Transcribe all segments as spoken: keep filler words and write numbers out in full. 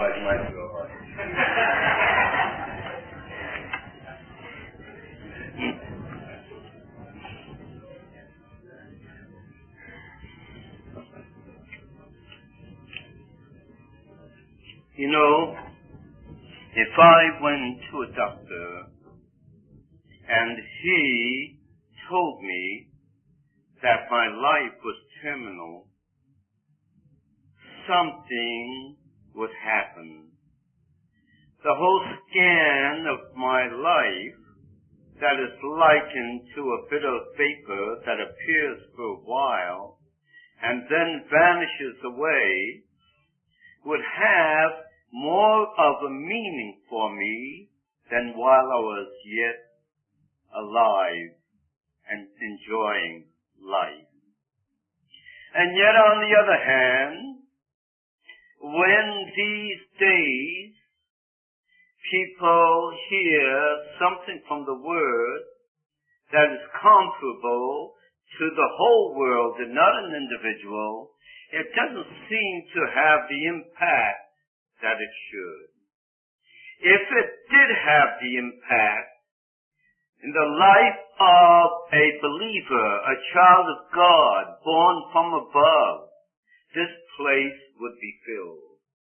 otherwise you might go on. You know, if I went to a doctor and he told me that my life was terminal, something would happen. The whole scan of my life that is likened to a bit of vapor that appears for a while and then vanishes away would have more of a meaning for me than while I was yet alive and enjoying life. And yet on the other hand, when these days people hear something from the Word that is comparable to the whole world and not an individual, it doesn't seem to have the impact that it should. If it did have the impact in the life of a believer, a child of God, born from above, this place would be filled.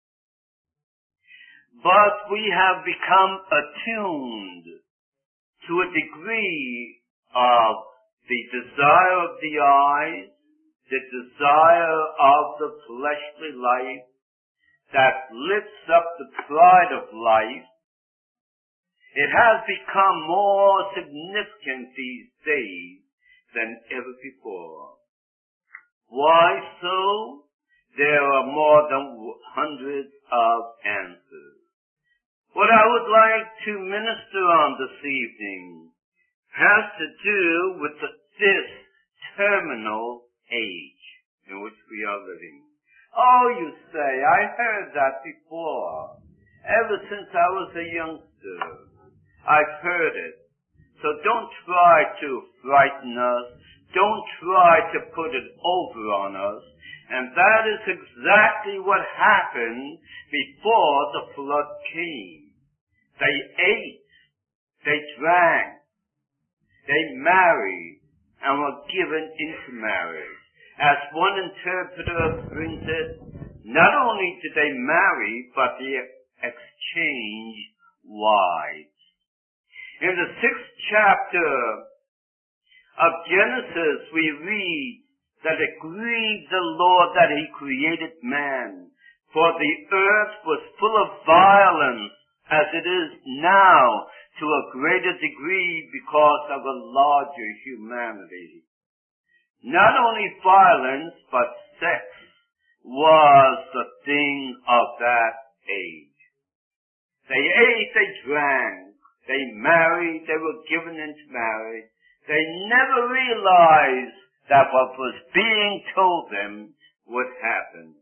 But we have become attuned to a degree of the desire of the eyes, the desire of the fleshly life that lifts up the pride of life. It has become more significant these days than ever before. Why so? There are more than hundreds of answers. What I would like to minister on this evening has to do with the, this terminal age in which we are living. Oh, you say, I heard that before. Ever since I was a youngster, I've heard it. So don't try to frighten us. Don't try to put it over on us. And that is exactly what happened before the flood came. They ate, they drank, they married, and were given into marriage. As one interpreter brings it, not only did they marry, but they exchanged wives. In the sixth chapter of Genesis, we read that it grieved the Lord that he created man, for the earth was full of violence, as it is now, to a greater degree because of a larger humanity. Not only violence, but sex was the thing of that age. They ate, they drank, they married, they were given into marriage. They never realized that what was being told them would happen.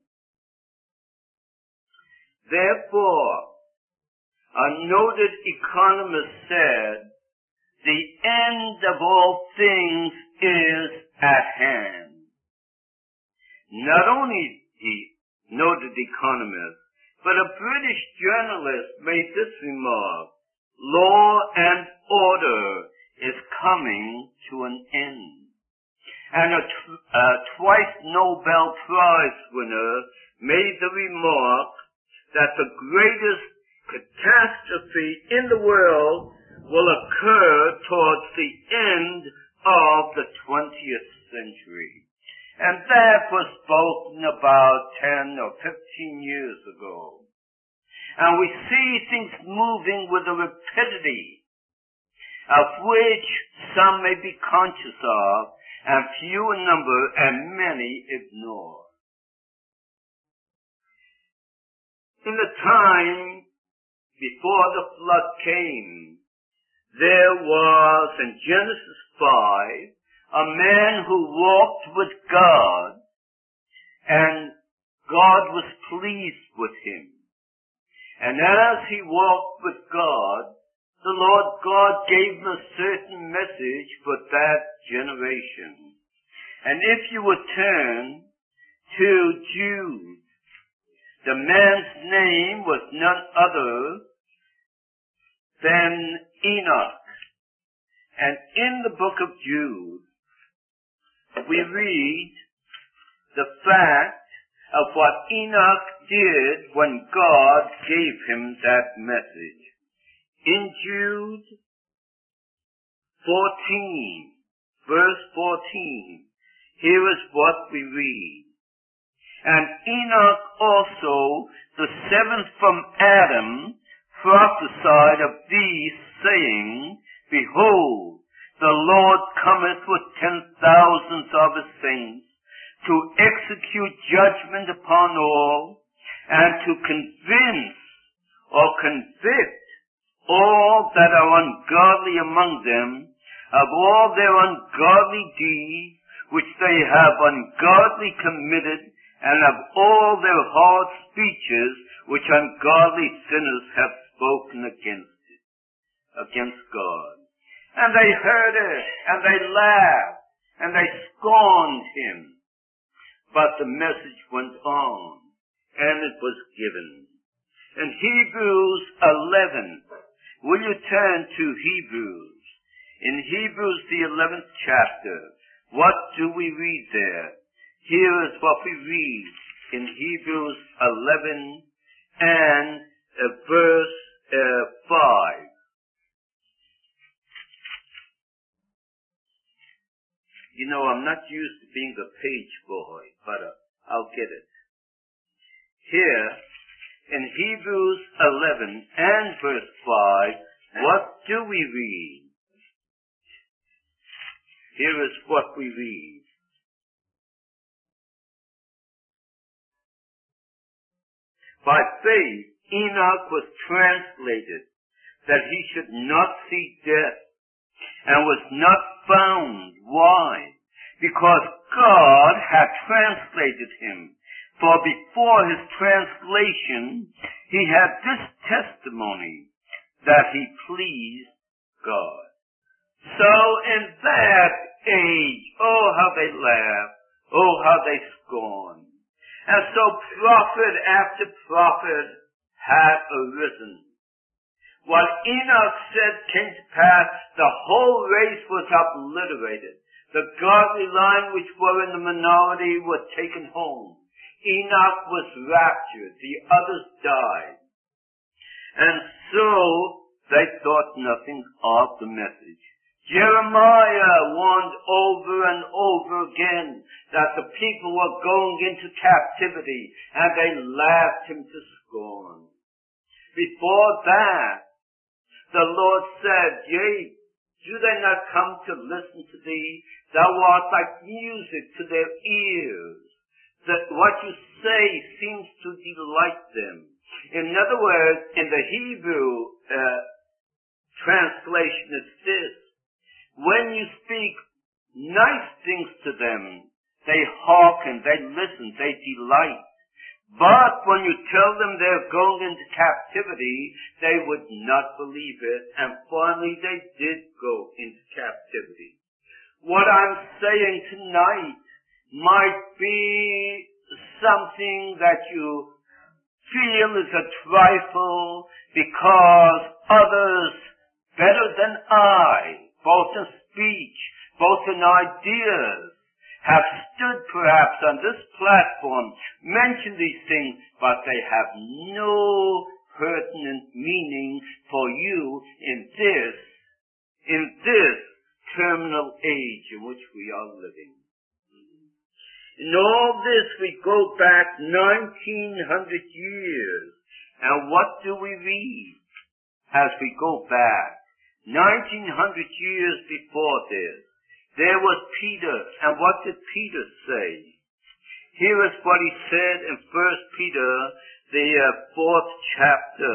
Therefore, a noted economist said, the end of all things is at hand. Not only the noted economist, but a British journalist made this remark, law and order is coming to an end. And a, tw- a twice Nobel Prize winner made the remark that the greatest catastrophe in the world will occur towards the end of the twentieth century. And that was spoken about ten or fifteen years ago. And we see things moving with a rapidity of which some may be conscious of, and few in number, and many ignore. In the time before the flood came, there was, in Genesis five, a man who walked with God, and God was pleased with him. And as he walked with God, the Lord God gave him a certain message for that generation. And if you would turn to Jude, The man's name was none other than Enoch. And in the book of Jude, we read the fact of what Enoch did when God gave him that message. In Jude fourteen, verse fourteen, here is what we read. And Enoch also, the seventh from Adam, prophesied of these, saying, Behold, the Lord cometh with ten thousands of his saints, to execute judgment upon all, and to convince or convict all that are ungodly among them of all their ungodly deeds which they have ungodly committed, and of all their hard speeches which ungodly sinners have spoken against it, against God. And they heard it, and they laughed, and they scorned him. But the message went on, and it was given. In Hebrews eleven, will you turn to Hebrews? In Hebrews, the eleventh chapter, what do we read there? Here is what we read in Hebrews eleven and uh, verse uh, five. You know, I'm not used to being a page boy, but uh, I'll get it. Here, in Hebrews eleven and verse five, what do we read? Here is what we read. By faith, Enoch was translated that he should not see death, and was not found. Why? Because God had translated him. For before his translation, he had this testimony, that he pleased God. So in that age, oh how they laughed, oh how they scorned. And so prophet after prophet had arisen. What Enoch said came to pass, the whole race was obliterated. The godly line which were in the minority were taken home. Enoch was raptured, the others died. And so they thought nothing of the message. Jeremiah warned over and over again that the people were going into captivity, and they laughed him to scorn. Before that, the Lord said, Yea, do they not come to listen to thee? Thou art like music to their ears. That what you say seems to delight them. In other words, in the Hebrew uh, translation, it's this. When you speak nice things to them, they hearken, they listen, they delight. But when you tell them they're going into captivity, they would not believe it, and finally they did go into captivity. What I'm saying tonight might be something that you feel is a trifle because others better than I, both in speech, both in ideas, have stood perhaps on this platform, mentioned these things, but they have no pertinent meaning for you in this, in this terminal age in which we are living. In all this, we go back nineteen hundred years. And what do we read as we go back? nineteen hundred years before this, there was Peter, and what did Peter say? Here is what he said in First Peter, the uh, fourth chapter.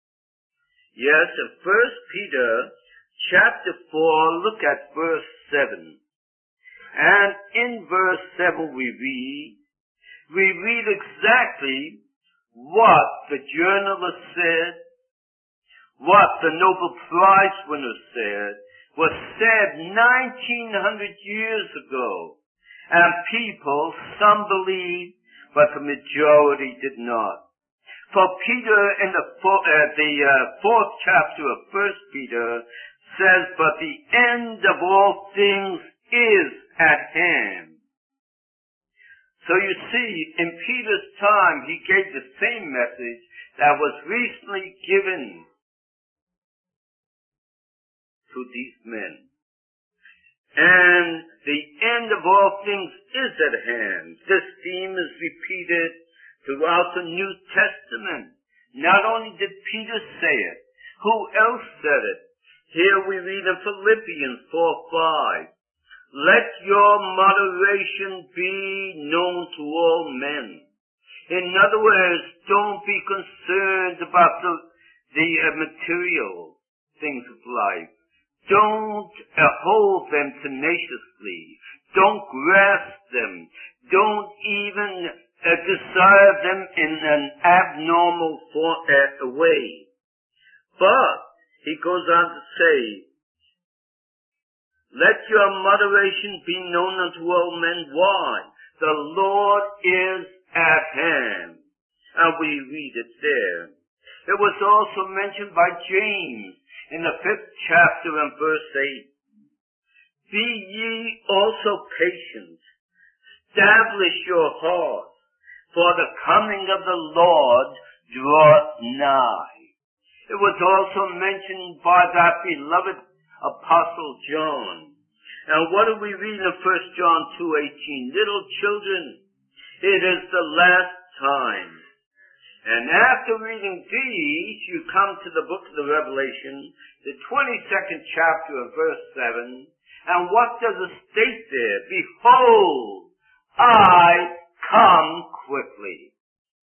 Yes, in First Peter, chapter four, look at verse seven. And in verse seven we read, we read exactly what the journalist said, what the Nobel Prize winner said, was said nineteen hundred years ago. And people, some believed, but the majority did not. For Peter in the, four, uh, the uh, fourth chapter of First Peter says, but the end of all things is at hand. So you see, in Peter's time, he gave the same message that was recently given to these men. And the end of all things is at hand. This theme is repeated throughout the New Testament. Not only did Peter say it, who else said it? Here we read in Philippians four five. Let your moderation be known to all men. In other words, don't be concerned about the, the uh, material things of life. Don't uh, hold them tenaciously. Don't grasp them. Don't even uh, desire them in an abnormal for, uh, way. But, he goes on to say, let your moderation be known unto all men. Why? The Lord is at hand. And we read it there. It was also mentioned by James in the fifth chapter and verse eight. Be ye also patient. Establish your hearts, for the coming of the Lord draweth nigh. It was also mentioned by that beloved Apostle John. And what do we read in First John two eighteen? Little children, it is the last time. And after reading these, you come to the book of the Revelation, the twenty-second chapter of verse seven. And what does it state there? Behold, I come quickly.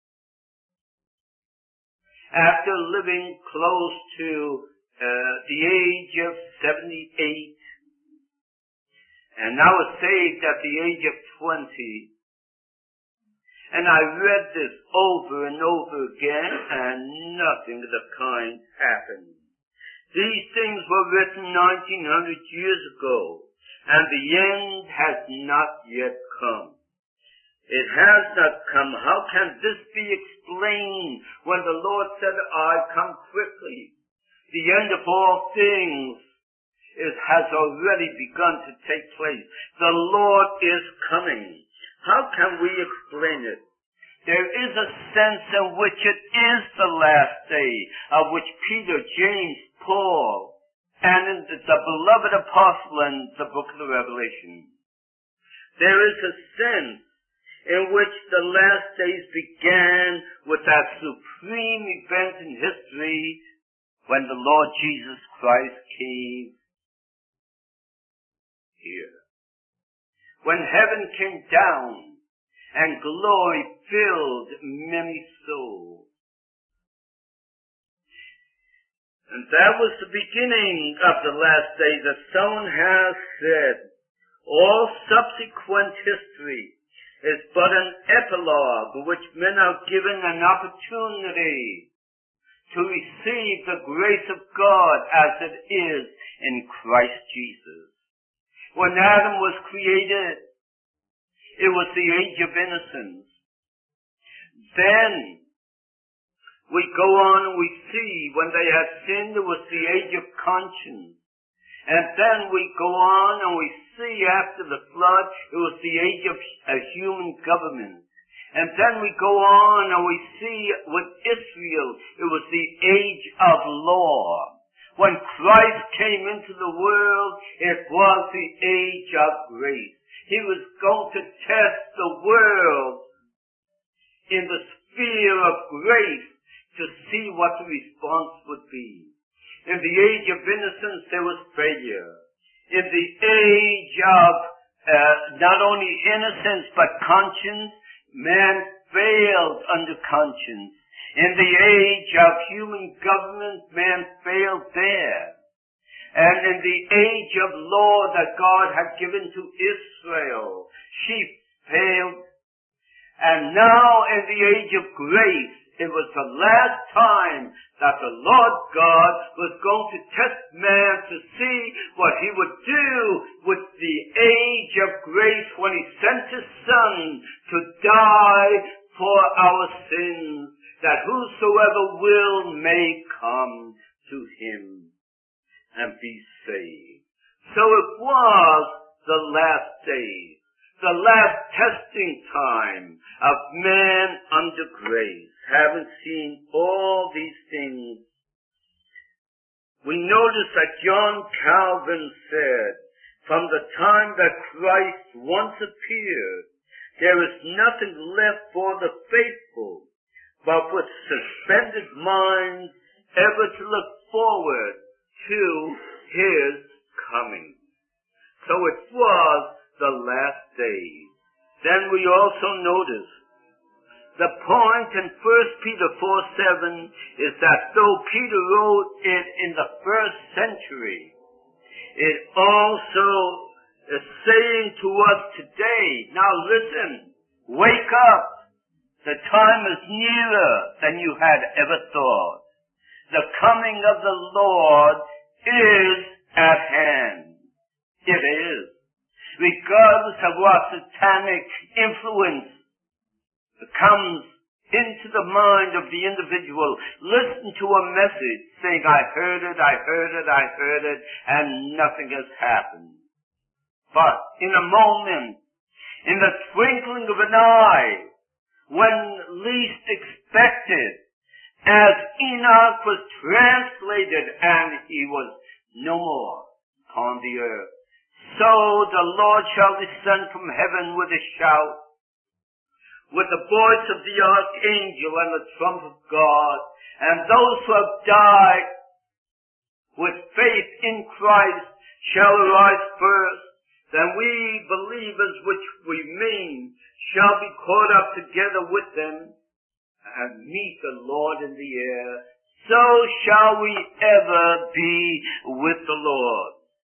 After living close to uh, the age of seventy-eight, and I was saved at the age of twenty, and I read this over and over again, and nothing of the kind happened. These things were written nineteen hundred years ago, and the end has not yet come. It has not come. How can this be explained when the Lord said, I come quickly? The end of all things is, has already begun to take place. The Lord is coming. How can we explain it? There is a sense in which it is the last day, of which Peter, James, Paul, and the beloved apostle in the book of the Revelation. There is a sense in which the last days began with that supreme event in history when the Lord Jesus Christ came here. When heaven came down and glory filled many souls. And that was the beginning of the last days. As someone has said, all subsequent history is but an epilogue in which men are given an opportunity to receive the grace of God as it is in Christ Jesus. When Adam was created, it was the age of innocence. Then we go on and we see when they had sinned, it was the age of conscience. And then we go on and we see after the flood, it was the age of a human government. And then we go on and we see with Israel, it was the age of law. When Christ came into the world, it was the age of grace. He was going to test the world in the sphere of grace to see what the response would be. In the age of innocence, there was failure. In the age of uh, not only innocence but conscience, man failed under conscience. In the age of human government, man failed there. And in the age of law that God had given to Israel, she failed. And now in the age of grace, it was the last time that the Lord God was going to test man to see what he would do with the age of grace when he sent his Son to die for our sins, that whosoever So it was the last days, the last testing time of man under grace. Having seen all these things, we notice that John Calvin said, from the time that Christ once appeared, there is nothing left for the faithful, but with suspended minds ever to look forward to his coming. So it was the last days. Then we also notice the point in First Peter four seven is that though Peter wrote it in the first century, it also is saying to us today, now listen, wake up. The time is nearer than you had ever thought. The coming of the Lord is at hand. It is. Regardless of what satanic influence comes into the mind of the individual, listen to a message saying, I heard it, I heard it, I heard it, and nothing has happened. But in a moment, in the twinkling of an eye, when least expected, as Enoch was translated and he was no more upon the earth, so the Lord shall descend from heaven with a shout, with the voice of the archangel and the trump of God, and those who have died with faith in Christ shall arise first. Then we believers which remain shall be caught up together with them and meet the Lord in the air. So shall we ever be with the Lord.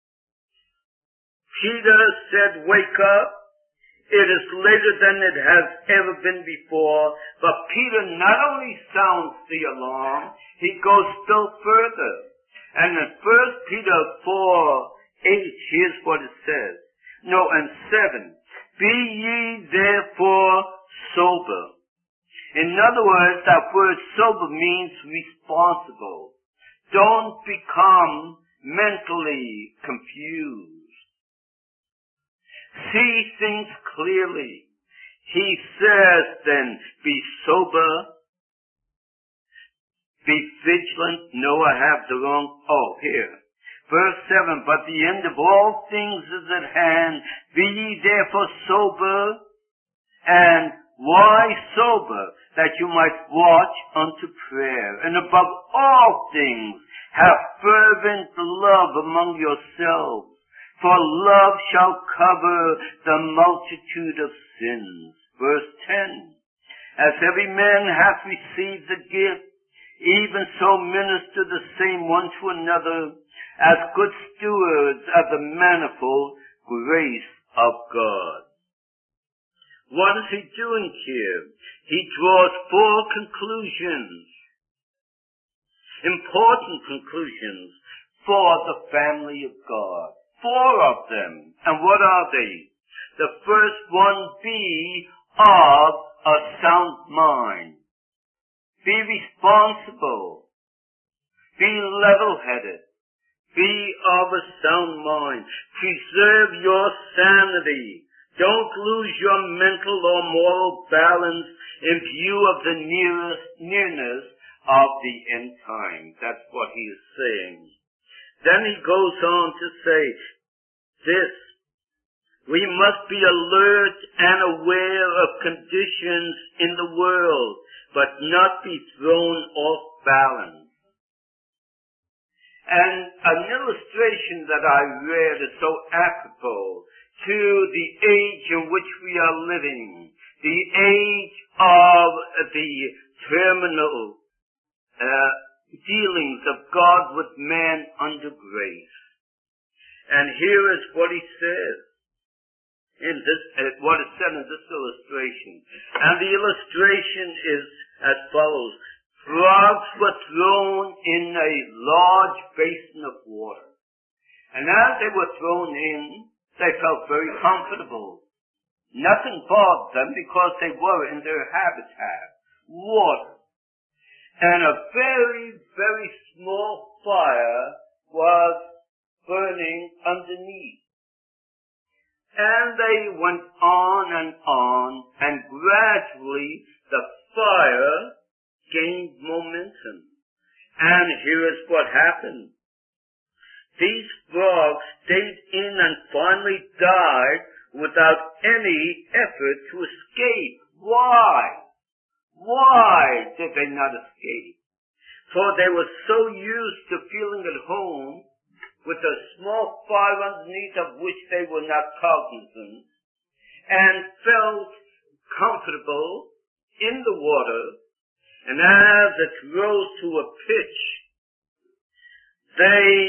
Peter said, wake up. It is later than it has ever been before. But Peter not only sounds the alarm, he goes still further. And in First Peter four eight, here's what it says. No, and seven. Be ye therefore sober. In other words, that word sober means responsible. Don't become mentally confused. See things clearly. He says then, be sober, be vigilant. No, I have the wrong, oh, here. Verse seven, but the end of all things is at hand. Be ye therefore sober, and why sober? That you might watch unto prayer. And above all things, have fervent love among yourselves. For love shall cover the multitude of sins. Verse ten, as every man hath received the gift, even so minister the same one to another, as good stewards of the manifold grace of God. What is he doing here? He draws four conclusions, important conclusions for the family of God. Four of them. And what are they? The first one, be of a sound mind. Be responsible. Be level-headed. Be of a sound mind. Preserve your sanity. Don't lose your mental or moral balance in view of the nearest, nearness of the end time. That's what he is saying. Then he goes on to say this. We must be alert and aware of conditions in the world, but not be thrown off balance. And an illustration that I read is so apropos to the age in which we are living, the age of the terminal uh, dealings of God with man under grace. And here is what he says in this, uh, what is said in this illustration. And the illustration is as follows. Frogs were thrown in a large basin of water. And as they were thrown in, they felt very comfortable. Nothing bothered them because they were in their habitat, water. And a very, very small fire was burning underneath. And they went on and on, and gradually the fire gained momentum. And here is what happened. These frogs stayed in and finally died without any effort to escape. Why? Why did they not escape? For they were so used to feeling at home with a small fire underneath of which they were not cognizant, and felt comfortable in the water, and as it rose to a pitch, they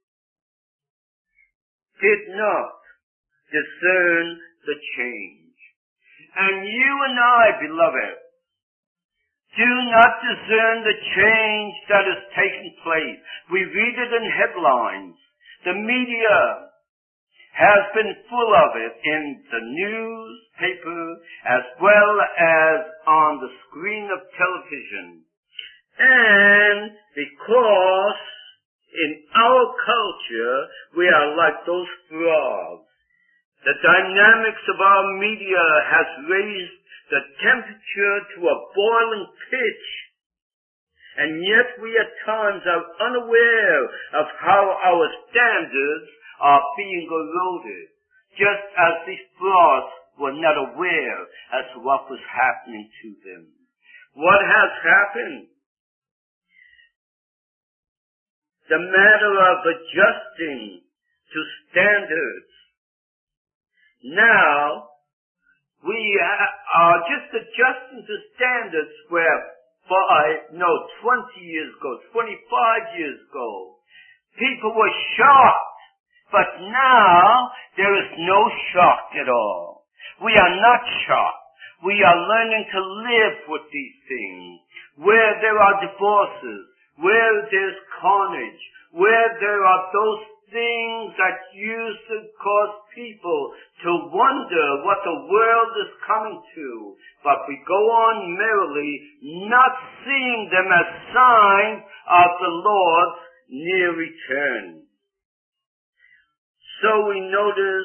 did not discern the change. And you and I, beloved, do not discern the change that is taking place. We read it in headlines. The media has been full of it in the newspaper as well as on the screen of television. And because in our culture we are like those frogs, the dynamics of our media has raised the temperature to a boiling pitch, and yet we at times are unaware of how our standards are being eroded, just as these frogs were not aware as to what was happening to them. What has happened? The matter of adjusting to standards. Now, we are just adjusting to standards where five, no, twenty years ago, twenty-five years ago, people were shocked. But now, there is no shock at all. We are not shocked. We are learning to live with these things. Where there are divorces, where there's carnage, where there are those things that used to cause people to wonder what the world is coming to, but we go on merrily, not seeing them as signs of the Lord's near return. So we notice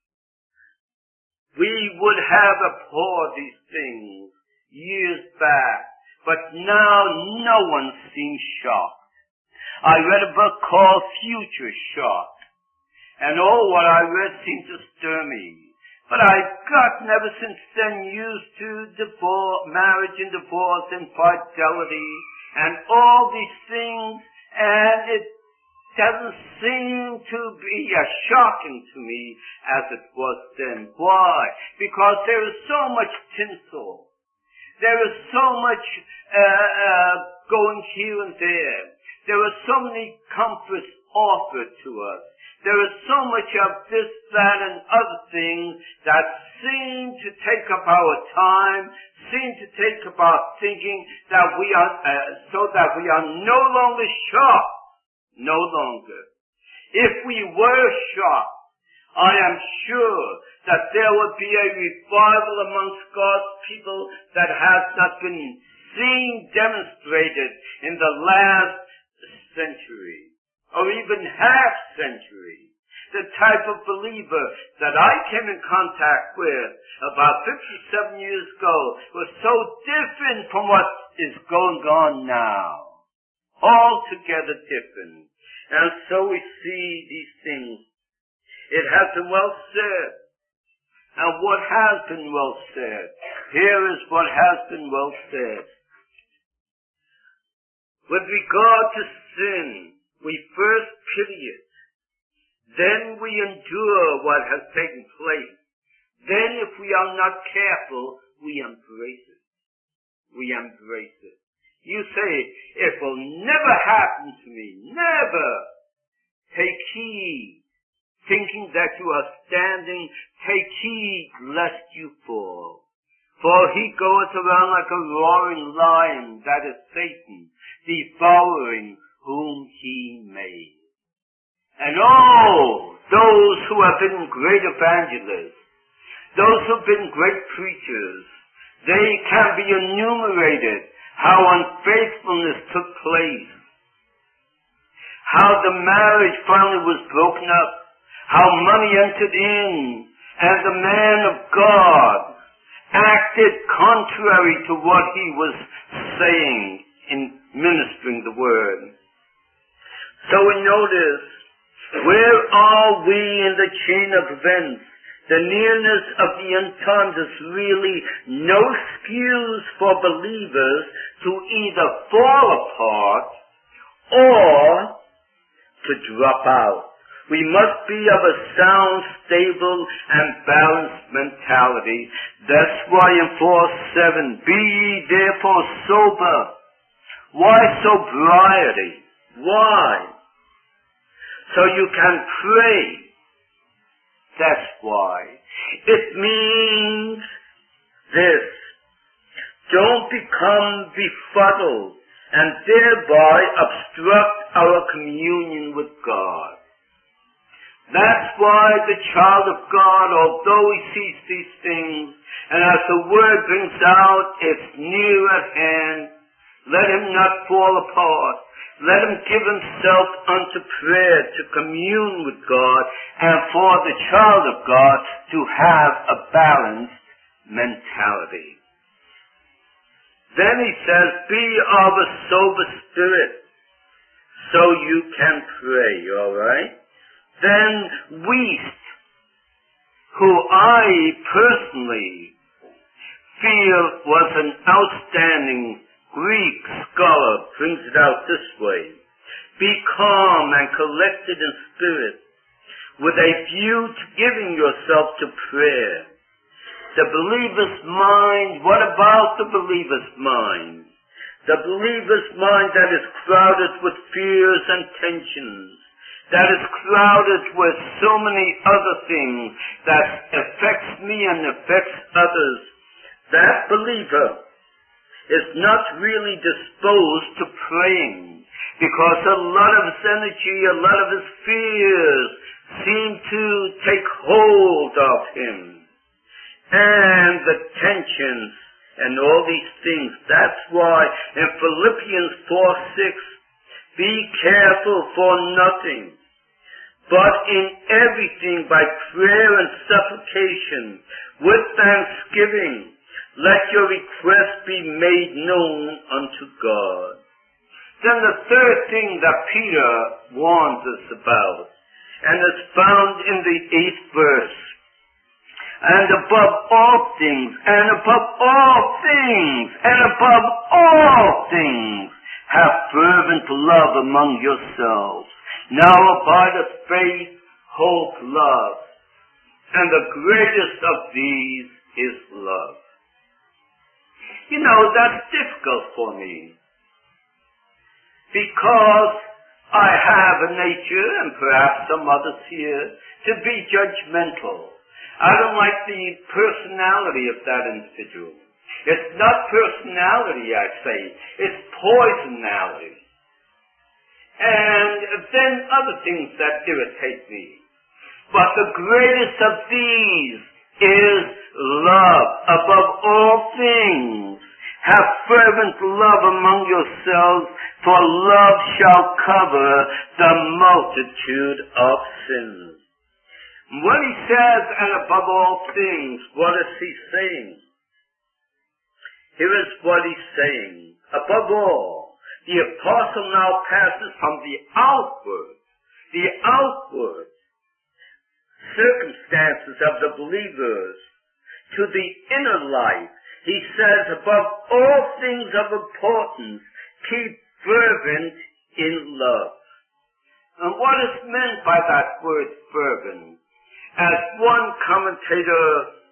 we would have abhorred these things years back, but now no one seems shocked. I read a book called Future Shock, and oh, what I read seemed to stir me. But I've gotten ever since then used to divorce, marriage and divorce, infidelity, and all these things, and it doesn't seem to be as shocking to me as it was then. Why? Because there is so much tinsel. There is so much uh, uh, going here and there. There are so many comforts offered to us. There is so much of this, that, and other things that seem to take up our time, seem to take up our thinking, that we are, uh, so that we are no longer shocked. No longer. If we were shocked, I am sure that there would be a revival amongst God's people that has not been seen demonstrated in the last century, or even half century. The type of believer that I came in contact with about fifty-seven years ago was so different from what is going on now. Altogether different. And so we see these things. It has been well said. And what has been well said? Here is what has been well said. With regard to sin, we first pity it. Then we endure what has taken place. Then if we are not careful, we embrace it. We embrace it. You say, it will never happen to me. Never. Take heed. Thinking that you are standing, take heed lest you fall. For he goeth around like a roaring lion, that is Satan, devouring whom he may. And oh, those who have been great evangelists, those who have been great preachers, they can be enumerated how unfaithfulness took place, how the marriage finally was broken up, how money entered in, and the man of God acted contrary to what he was saying in ministering the word. So we notice, where are we in the chain of events? The nearness of the end times is really no excuse for believers to either fall apart or to drop out. We must be of a sound, stable, and balanced mentality. That's why in four seven, be ye therefore sober. Why sobriety? Why? So you can pray. That's why. It means this. Don't become befuddled and thereby obstruct our communion with God. That's why the child of God, although he sees these things, and as the word brings out, it's near at hand, let him not fall apart. Let him give himself unto prayer to commune with God, and for the child of God to have a balanced mentality. Then he says, be of a sober spirit, so you can pray, all right? Then Wuest, who I personally feel was an outstanding Greek scholar, brings it out this way. Be calm and collected in spirit, with a view to giving yourself to prayer. The believer's mind, what about the believer's mind? The believer's mind that is crowded with fears and tensions, that is crowded with so many other things that affects me and affects others. That believer is not really disposed to praying because a lot of his energy, a lot of his fears seem to take hold of him. And the tensions and all these things. That's why in Philippians four six, be careful for nothing, but in everything by prayer and supplication, with thanksgiving, let your requests be made known unto God. Then the third thing that Peter warns us about, and is found in the eighth verse. And above all things, and above all things, and above all things, have fervent love among yourselves. Now abideth faith, hope, love. And the greatest of these is love. You know, that's difficult for me. Because I have a nature, and perhaps some others here, to be judgmental. I don't like the personality of that individual. It's not personality, I say. It's poisonality. And then other things that irritate me. But the greatest of these is love. Above all things, have fervent love among yourselves, for love shall cover the multitude of sins. When he says, and above all things, what is he saying? Here is what he's saying. Above all, the apostle now passes from the outward, the outward circumstances of the believers to the inner life. He says, above all things of importance, keep fervent in love. And what is meant by that word fervent? As one commentator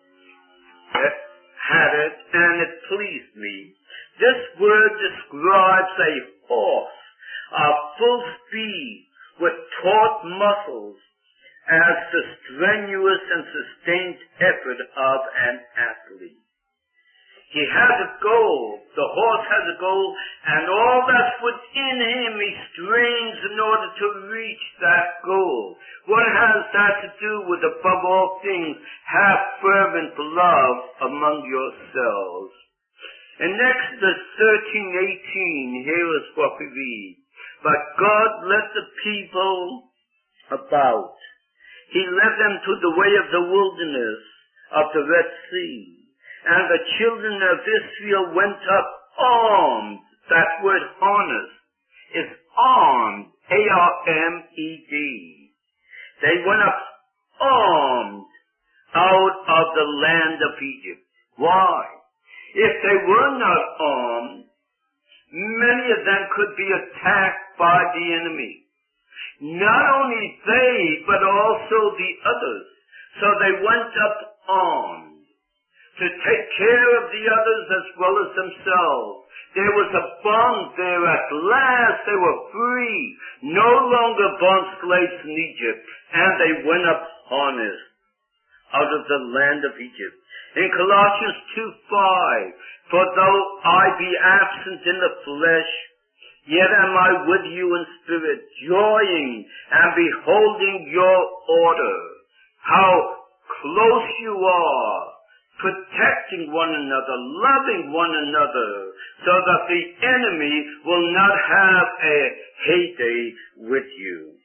had it, and it pleased me, this word describes a horse of full speed with taut muscles as the strenuous and sustained effort of an athlete. He has a goal. The horse has a goal, and all that's within him he strains in order to reach that goal. What has that to do with, above all things, have fervent love among yourselves? In Exodus thirteen eighteen, here is what we read. But God led the people about. He led them to the way of the wilderness of the Red Sea. And the children of Israel went up armed. That word harness is armed. A R M E D. They went up armed out of the land of Egypt. Why? If they were not armed, many of them could be attacked by the enemy. Not only they, but also the others. So they went up armed to take care of the others as well as themselves. There was a bond there. At last they were free, no longer bond slaves in Egypt, and they went up harnessed out of the land of Egypt. In Colossians two five, for though I be absent in the flesh, yet am I with you in spirit, joying and beholding your order, how close you are, protecting one another, loving one another, so that the enemy will not have a heyday with you.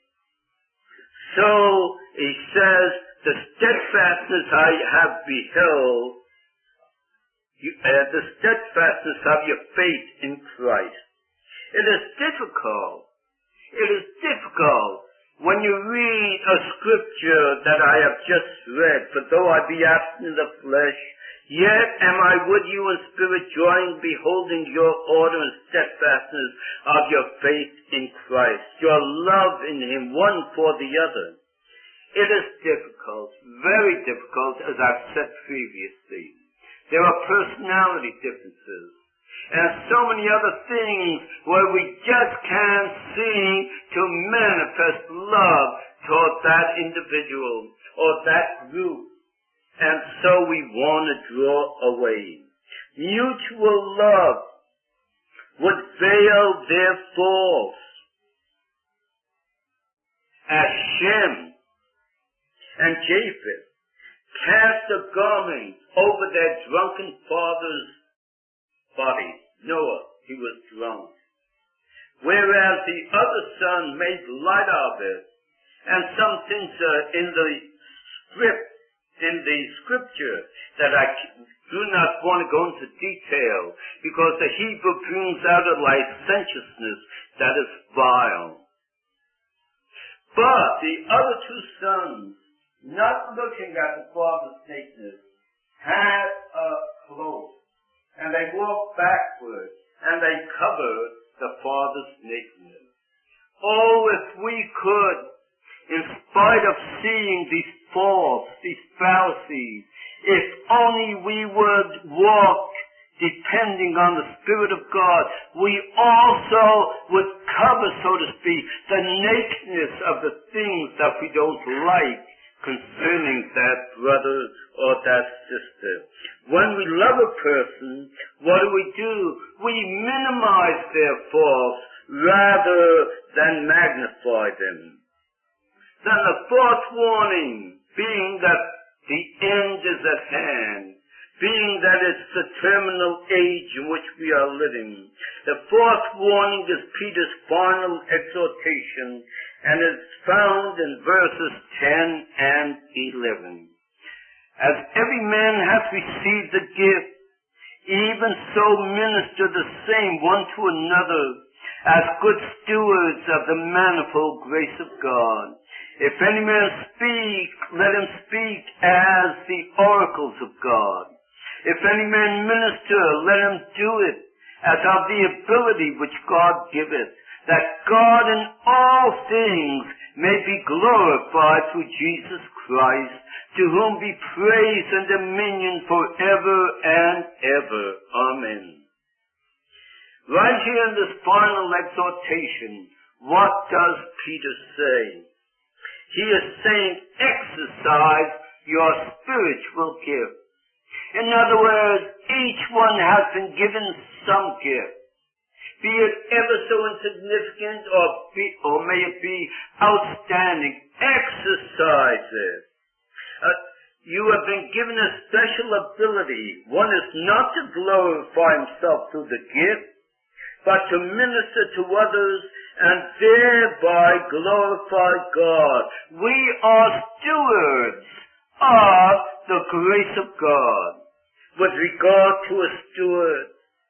So he says, the steadfastness I have beheld, you, uh, the steadfastness of your faith in Christ. It is difficult. It is difficult when you read a scripture that I have just read. For though I be absent in the flesh, yet am I with you in spirit, joying, beholding your order and steadfastness of your faith in Christ, your love in him, one for the other. It is difficult, very difficult, as I've said previously. There are personality differences and so many other things where we just can't seem to manifest love toward that individual or that group. And so we want to draw away. Mutual love would veil their faults. As Shem and Japheth cast a garment over their drunken father's body. Noah, he was drunk. Whereas the other son made light of it. And some things uh, in the script, in the scripture, that I do not want to go into detail, because the Hebrew brings out a licentiousness that is vile. But the other two sons, not looking at the father's nakedness, had a cloak, and they walked backward, and they covered the father's nakedness. Oh, if we could, in spite of seeing these faults, these fallacies, if only we would walk depending on the Spirit of God, we also would cover, so to speak, the nakedness of the things that we don't like concerning that brother or that sister. When we love a person, what do we do? We minimize their faults rather than magnify them. Then the fourth warning, being that the end is at hand, being that it's the terminal age in which we are living. The fourth warning is Peter's final exhortation, and it's found in verses ten and eleven. As every man hath received a gift, even so minister the same one to another, as good stewards of the manifold grace of God. If any man speak, let him speak as the oracles of God. If any man minister, let him do it as of the ability which God giveth, that God in all things may be glorified through Jesus Christ, to whom be praise and dominion forever and ever. Amen. Right here in this final exhortation, what does Peter say? He is saying, exercise your spiritual gift. In other words, each one has been given some gift, be it ever so insignificant or, be, or may it be outstanding. Exercise it. Uh, you have been given a special ability. One is not to glorify himself through the gift, but to minister to others and thereby glorify God. We are stewards of the grace of God. With regard to a steward,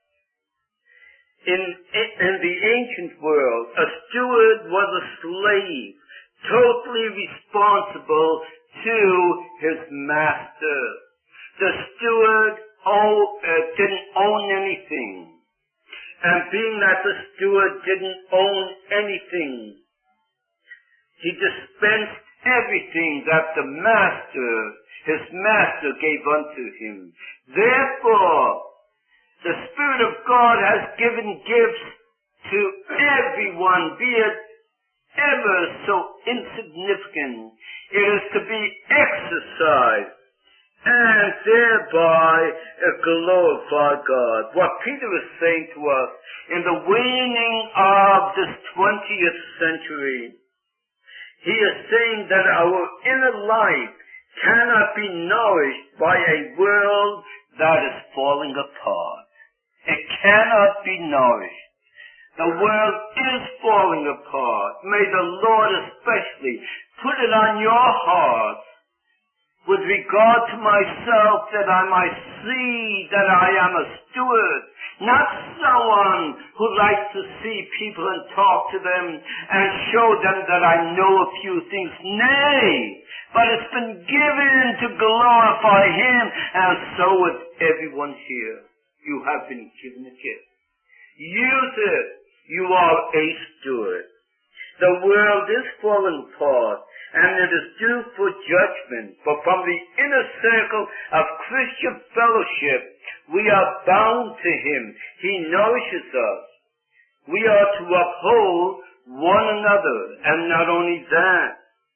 in, in the ancient world, a steward was a slave, totally responsible to his master. The steward owe, uh, didn't own anything. And being that the steward didn't own anything, he dispensed everything that the master, his master, gave unto him. Therefore, the Spirit of God has given gifts to everyone, be it ever so insignificant. It is to be exercised and thereby glorify God. What Peter is saying to us in the waning of this twentieth century, he is saying that our inner life cannot be nourished by a world that is falling apart. It cannot be nourished. The world is falling apart. May the Lord especially put it on your heart with regard to myself, that I might see that I am a steward, not someone who likes to see people and talk to them and show them that I know a few things. Nay, but it's been given to glorify Him, and so with everyone here. You have been given a gift. Use it. You are a steward. The world is falling apart, and it is due for judgment. But from the inner circle of Christian fellowship, we are bound to Him. He nourishes us. We are to uphold one another, and not only that,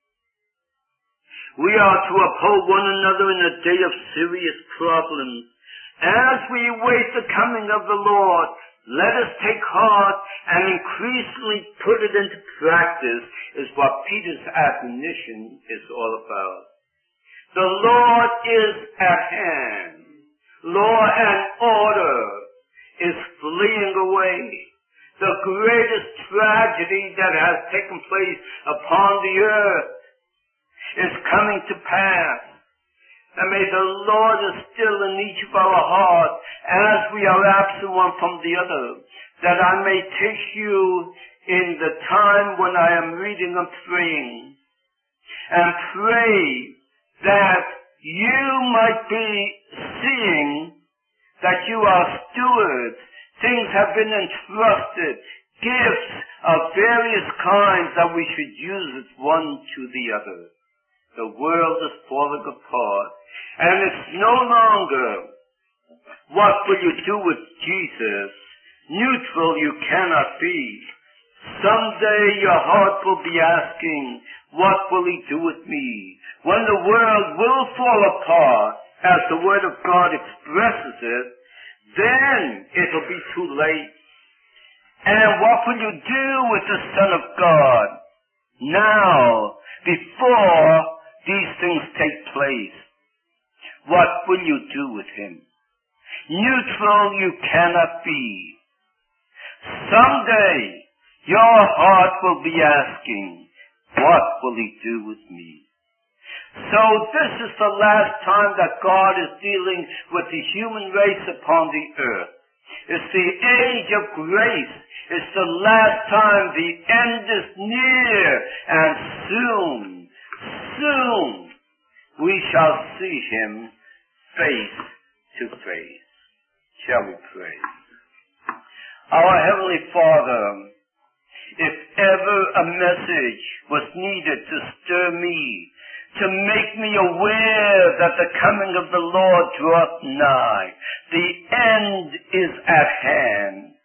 we are to uphold one another in a day of serious problems. As we await the coming of the Lord, let us take heart and increasingly put it into practice, is what Peter's admonition is all about. The Lord is at hand. Law and order is fleeing away. The greatest tragedy that has taken place upon the earth is coming to pass. And may the Lord instill in each of our hearts, as we are absent one from the other, that I may take you in the time when I am reading and praying, and pray that you might be seeing that you are stewards. Things have been entrusted, gifts of various kinds, that we should use it one to the other. The world is falling apart, and it's no longer what will you do with Jesus. Neutral you cannot be. Someday your heart will be asking, what will He do with me? When the world will fall apart, as the Word of God expresses it, then it'll be too late. And what will you do with the Son of God now, before these things take place? What will you do with Him? Neutral you cannot be. Someday your heart will be asking, what will He do with me? So this is the last time that God is dealing with the human race upon the earth. It's the age of grace. It's the last time. The end is near, and soon, soon, we shall see Him face to face. Shall we pray? Our Heavenly Father, if ever a message was needed to stir me, to make me aware that the coming of the Lord draweth nigh, the end is at hand.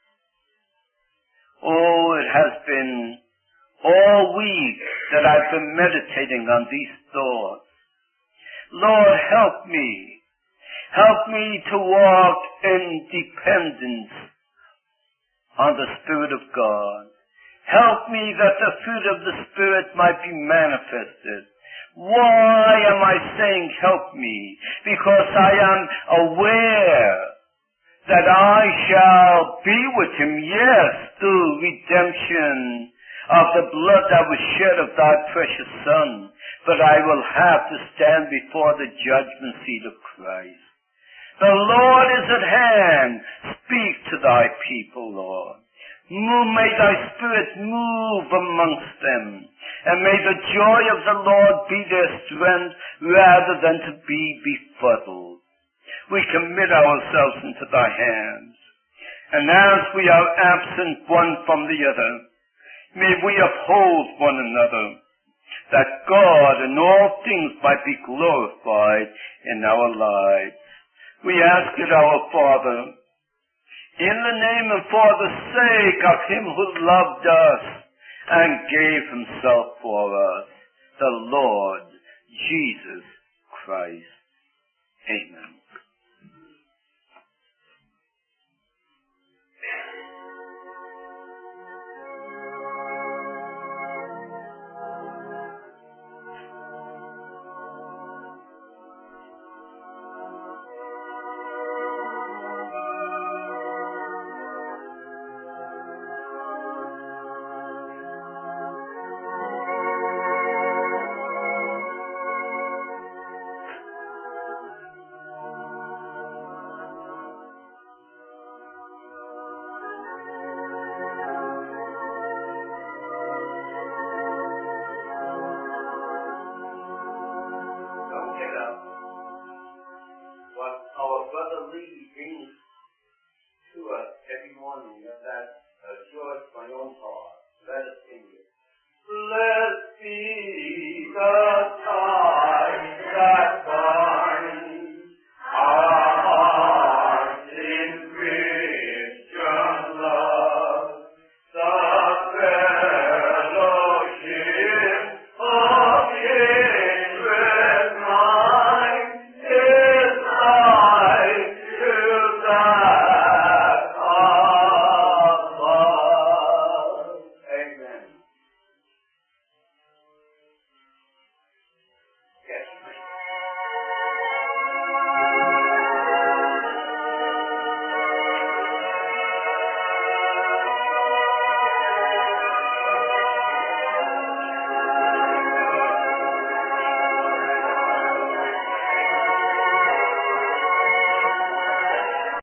Oh, it has been all week that I've been meditating on these thoughts. Lord, help me. Help me to walk in dependence on the Spirit of God. Help me that the fruit of the Spirit might be manifested. Why am I saying help me? Because I am aware that I shall be with him, yes, through redemption of the blood that was shed of thy precious Son, but I will have to stand before the judgment seat of Christ. The Lord is at hand. Speak to thy people, Lord. Move, may thy Spirit move amongst them, and may the joy of the Lord be their strength rather than to be befuddled. We commit ourselves into thy hands, and as we are absent one from the other, may we uphold one another, that God in all things might be glorified in our lives. We ask it, our Father, in the name and for the sake of him who loved us and gave himself for us, the Lord Jesus Christ.